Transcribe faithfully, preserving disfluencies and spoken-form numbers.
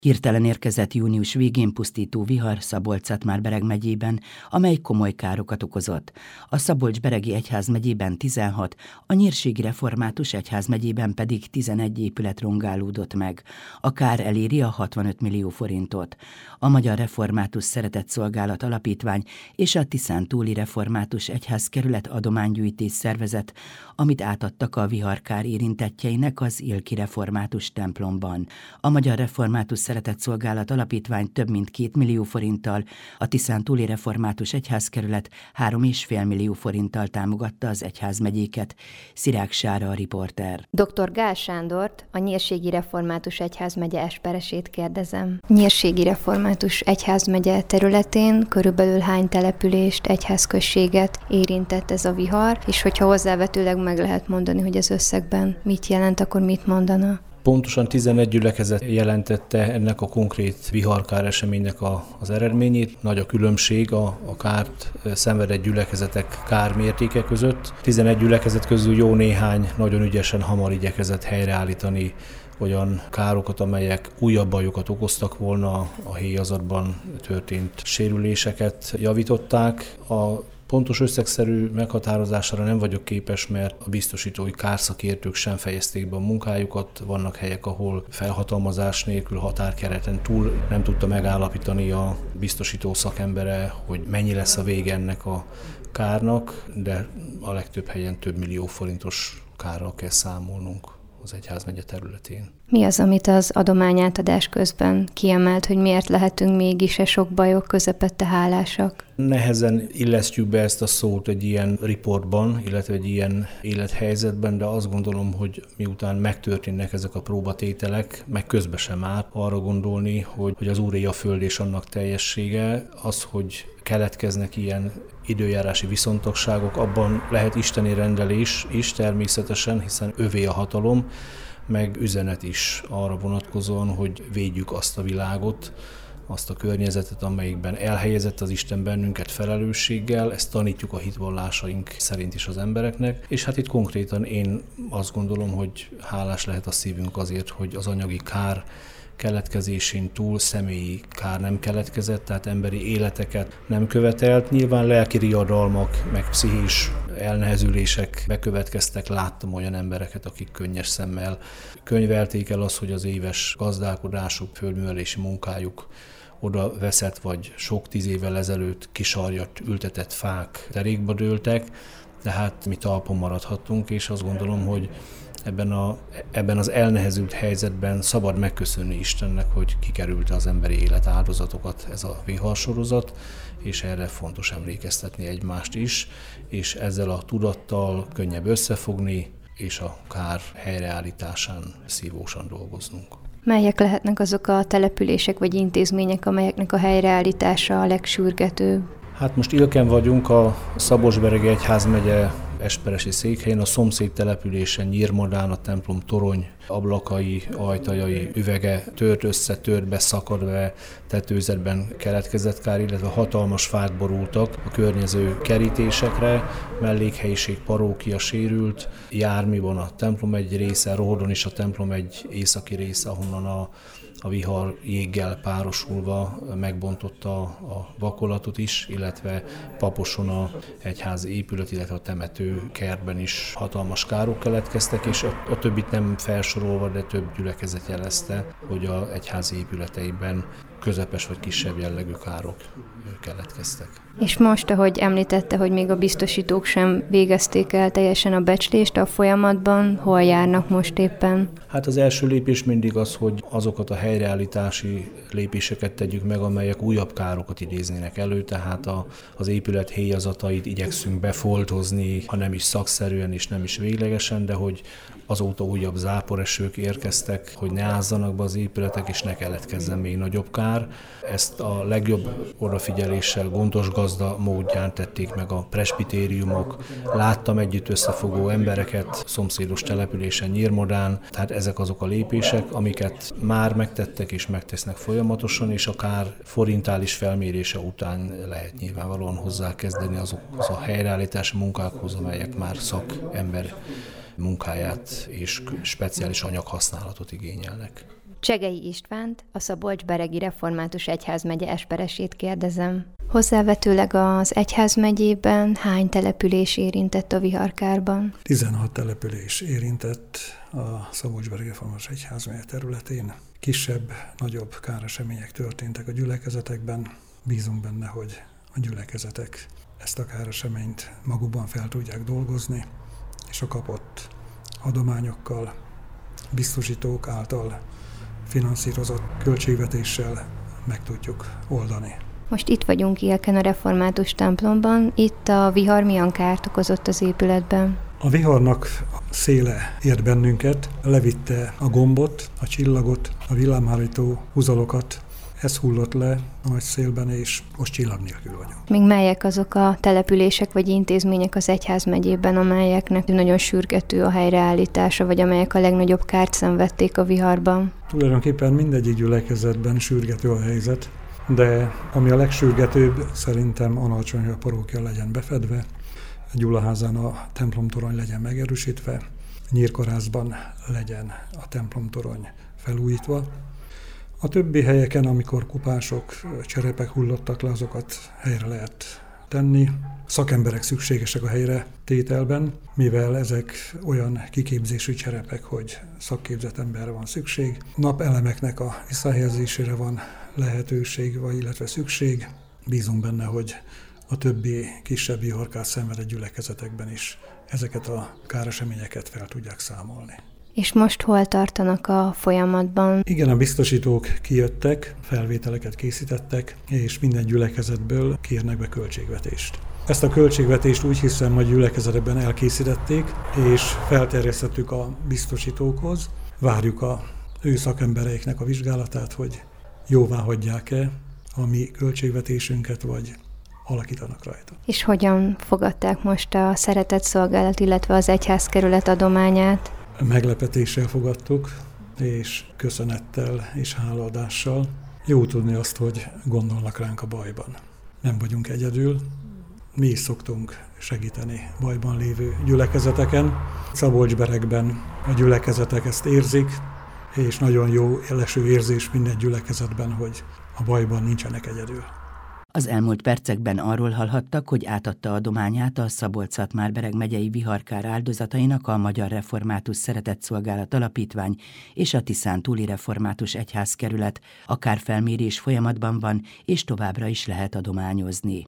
Hirtelen érkezett június végén pusztító vihar Szabolcs-Szatmár-Bereg megyében, amely komoly károkat okozott. A Szabolcs-beregi egyházmegyében tizenhat, a Nyírségi Református Egyházmegyében pedig tizenegy épület rongálódott meg. A kár eléri a hatvanöt millió forintot. A Magyar Református Szeretetszolgálat Alapítvány és a Tiszántúli Református Egyházkerület adománygyűjtés szervezet, amit átadtak a viharkár érintettjeinek az Ilki Református templomban. A Magyar Református Szeretetszolgálat Alapítvány több mint két millió forinttal, a Tiszántúli Református Egyházkerület három és fél millió forinttal támogatta az egyházmegyéket. Szirák Sára a riporter. doktor Gál Sándort, a Nyírségi Református Egyházmegye esperesét kérdezem. Nyírségi Református Egyházmegye területén körülbelül hány települést, egyházközséget érintett ez a vihar, és hogyha hozzávetőleg meg lehet mondani, hogy az összegben mit jelent, akkor mit mondana? Pontosan tizenegy gyülekezet jelentette ennek a konkrét viharkár eseménynek a, az eredményét. Nagy a különbség a, a kárt szenvedett gyülekezetek kármértéke között. tizenegy gyülekezet közül jó néhány nagyon ügyesen hamar igyekezett helyreállítani olyan károkat, amelyek újabb bajokat okoztak volna, a héjazatban történt sérüléseket javították. A pontos összegszerű meghatározására nem vagyok képes, mert a biztosítói kárszakértők sem fejezték be a munkájukat. Vannak helyek, ahol felhatalmazás nélkül, határkereten túl nem tudta megállapítani a biztosító szakembere, hogy mennyi lesz a vége ennek a kárnak, de a legtöbb helyen több millió forintos kárral kell számolnunk az egyházmegye területén. Mi az, amit az adományátadás közben kiemelt, hogy miért lehetünk mégis e sok bajok közepette hálásak? Nehezen illesztjük be ezt a szót egy ilyen riportban, illetve egy ilyen élethelyzetben, de azt gondolom, hogy miután megtörténnek ezek a próbatételek, meg közben sem árt arra gondolni, hogy, hogy az Úré a föld és annak teljessége, az, hogy keletkeznek ilyen időjárási viszontagságok, abban lehet isteni rendelés is természetesen, hiszen övé a hatalom, meg üzenet is arra vonatkozóan, hogy védjük azt a világot, azt a környezetet, amelyikben elhelyezett az Isten bennünket felelősséggel, ezt tanítjuk a hitvallásaink szerint is az embereknek, és hát itt konkrétan én azt gondolom, hogy hálás lehet a szívünk azért, hogy az anyagi kár keletkezésén túl személyi kár nem keletkezett, tehát emberi életeket nem követelt. Nyilván lelki riadalmak, meg pszichés elnehezülések bekövetkeztek, láttam olyan embereket, akik könnyes szemmel könyvelték el azt, hogy az éves gazdálkodásuk, földművelési munkájuk oda veszett, vagy sok tíz évvel ezelőtt kisarjat ültetett fák derékba dőltek, tehát mi talpon maradhattunk, és azt gondolom, hogy Ebben, a, ebben az elnehezült helyzetben szabad megköszönni Istennek, hogy kikerülte az emberi élet áldozatokat ez a viharsorozat, és erre fontos emlékeztetni egymást is, és ezzel a tudattal könnyebb összefogni, és a kár helyreállításán szívósan dolgoznunk. Melyek lehetnek azok a települések vagy intézmények, amelyeknek a helyreállítása a legsürgetőbb? Hát most Ilken vagyunk, a Szabolcs-beregi Egyházmegye esperesi székhelyén, a szomszéd településen Nyírmadán a templom torony ablakai, ajtajai, üvege tört össze, tört be, szakad be, tetőzetben keletkezett kár, illetve hatalmas fák borultak a környező kerítésekre, mellékhelyiség, parókia sérült, Jármiban a templom egy része, Rohodon is a templom egy északi része, ahonnan a A vihar jéggel párosulva megbontotta a vakolatot is, illetve Paposon a egyházi épület, illetve a temető kertben is hatalmas károk keletkeztek, és a, a többit nem felsorolva, de több gyülekezet jelezte, hogy az egyházi épületeiben közepes vagy kisebb jellegű károk keletkeztek. És most, ahogy említette, hogy még a biztosítók sem végezték el teljesen a becslést a folyamatban, hol járnak most éppen? Hát az első lépés mindig az, hogy azokat a helyreállítási lépéseket tegyük meg, amelyek újabb károkat idéznének elő, tehát a, az épület héjazatait igyekszünk befoltozni, ha nem is szakszerűen és nem is véglegesen, de hogy azóta újabb záporesők érkeztek, hogy ne ázzanak be az épületek, és ne keletkezzen még nagyobb kár. Ezt a legjobb odafigyeléssel, gondos gazda módján tették meg a presbitériumok. Láttam együtt összefogó embereket szomszédos településen, Nyírmadán, tehát ezek azok a lépések, amiket már megtettek és megtesznek folyamatosan, és a kár forintális felmérése után lehet nyilvánvalóan hozzákezdeni azokhoz a helyreállítási munkákhoz, amelyek már szakember munkáját és speciális anyaghasználatot igényelnek. Csegei Istvánt, a Szabolcs-beregi Református Egyházmegye esperesét kérdezem. Hozzávetőleg az egyházmegyében hány település érintett a viharkárban? tizenhat település érintett a Szabolcs-beregi Református Egyházmegye területén. Kisebb, nagyobb káresemények történtek a gyülekezetekben. Bízunk benne, hogy a gyülekezetek ezt a káreseményt magukban fel tudják dolgozni, és a kapott adományokkal, biztosítók által finanszírozott költségvetéssel meg tudjuk oldani. Most itt vagyunk Ilken a református templomban, itt a vihar milyen kárt okozott az épületben? A viharnak széle ért bennünket, levitte a gombot, a csillagot, a villámhárító húzalokat. Ez hullott le a nagy szélben, és most csillag nélkül vagyunk. Még melyek azok a települések vagy intézmények az egyházmegyében, amelyeknek nagyon sürgető a helyreállítása, vagy amelyek a legnagyobb kárt szenvedték a viharban? Tulajdonképpen mindegyik gyülekezetben sürgető a helyzet, de ami a legsürgetőbb, szerintem Analcsonyra parókia legyen befedve, Gyulaházán a templomtorony legyen megerősítve, Nyírkarászban legyen a templomtorony felújítva. A többi helyeken, amikor kupások, cserepek hullottak le, azokat helyre lehet tenni. Szakemberek szükségesek a helyre tételben, mivel ezek olyan kiképzésű cserepek, hogy szakképzett emberre van szükség. Napelemeknek a visszahelyezésére van lehetőség, vagy illetve szükség. Bízunk benne, hogy a többi kisebb viharkát szenvedett gyülekezetekben is ezeket a káreseményeket fel tudják számolni. És most hol tartanak a folyamatban? Igen, a biztosítók kijöttek, felvételeket készítettek, és minden gyülekezetből kérnek be költségvetést. Ezt a költségvetést úgy hiszem, hogy gyülekezetben elkészítették, és felterjesztettük a biztosítókhoz. Várjuk a ő szakembereiknek a vizsgálatát, hogy jóvá hagyják-e a mi költségvetésünket, vagy alakítanak rajta. És hogyan fogadták most a szeretett szolgálat, illetve az egyházkerület adományát? Meglepetéssel fogadtuk, és köszönettel és hálaadással. Jó tudni azt, hogy gondolnak ránk a bajban. Nem vagyunk egyedül, mi is szoktunk segíteni bajban lévő gyülekezeteken. Szabolcs-beregben a gyülekezetek ezt érzik, és nagyon jó leső érzés minden gyülekezetben, hogy a bajban nincsenek egyedül. Az elmúlt percekben arról hallhattak, hogy átadta adományát a Szabolcs-Szatmár-Bereg megyei viharkár áldozatainak a Magyar Református Szeretetszolgálat Alapítvány és a Tiszántúli Református Egyházkerület. A kárfelmérés folyamatban van, és továbbra is lehet adományozni.